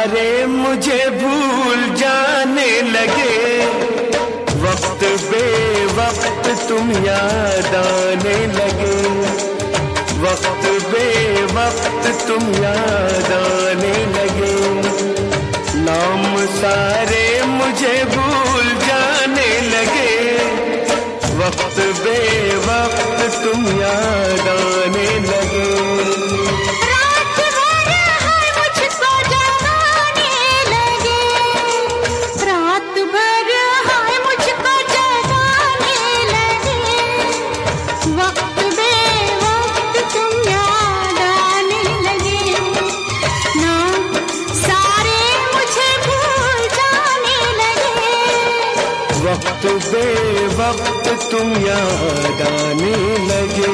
सारे मुझे भूल जाने लगे, वक्त बेवक्त तुम याद आने लगे, वक्त बेवक्त तुम याद आने लगे। नाम सारे मुझे भूल जाने लगे, वक्त बेवक्त तुम याद आने लगे। वक्त बेवक्त तुम याद आने लगे।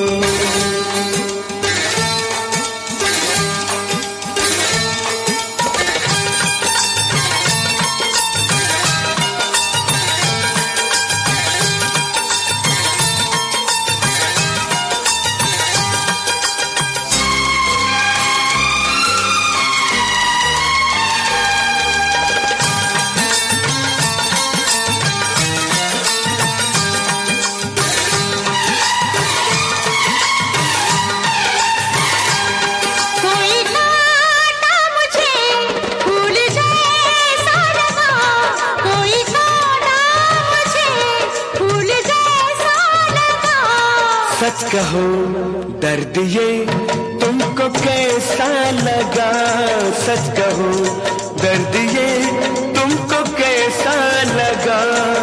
सच कहो दर्द ये तुमको कैसा लगा, सच कहो दर्द ये तुमको कैसा लगा।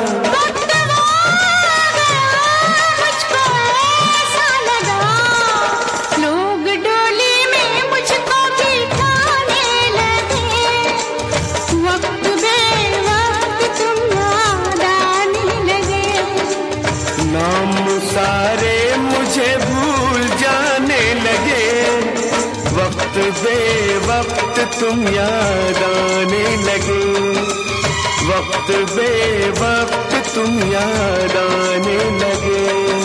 मुझको ऐसा लगा, लोग डोली में मुझको बिठाने लगे, वक्त बेवक्त तुम याद आने लगे। नाम सारे मुझे भूल जाने लगे, वक्त बेवक्त तुम याद आने लगे, वक्त बेवक्त तुम याद आने लगे।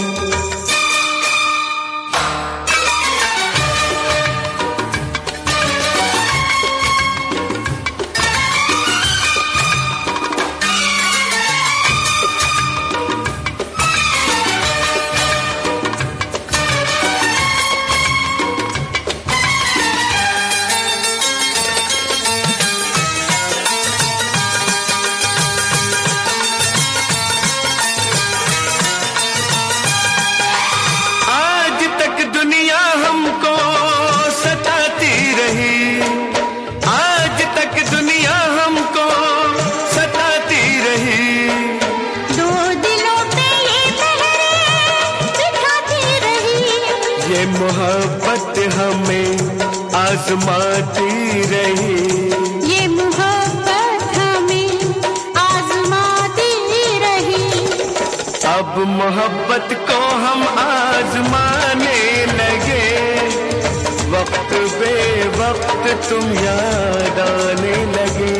ये मोहब्बत हमें आजमाती रही, ये मोहब्बत हमें आजमाती रही। अब मोहब्बत को हम आजमाने लगे, वक्त बेवक्त तुम याद आने लगे।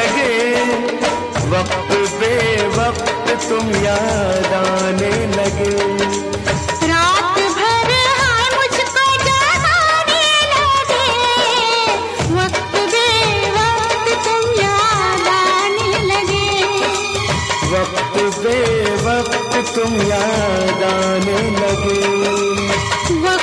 लगे, वक्त बे वक्त तुम याद आने लगे। रात भर हाय मुझको जगाने लगे, वक्त बे वक्त तुम याद आने लगे। वक्त बे वक्त तुम याद आने लगे।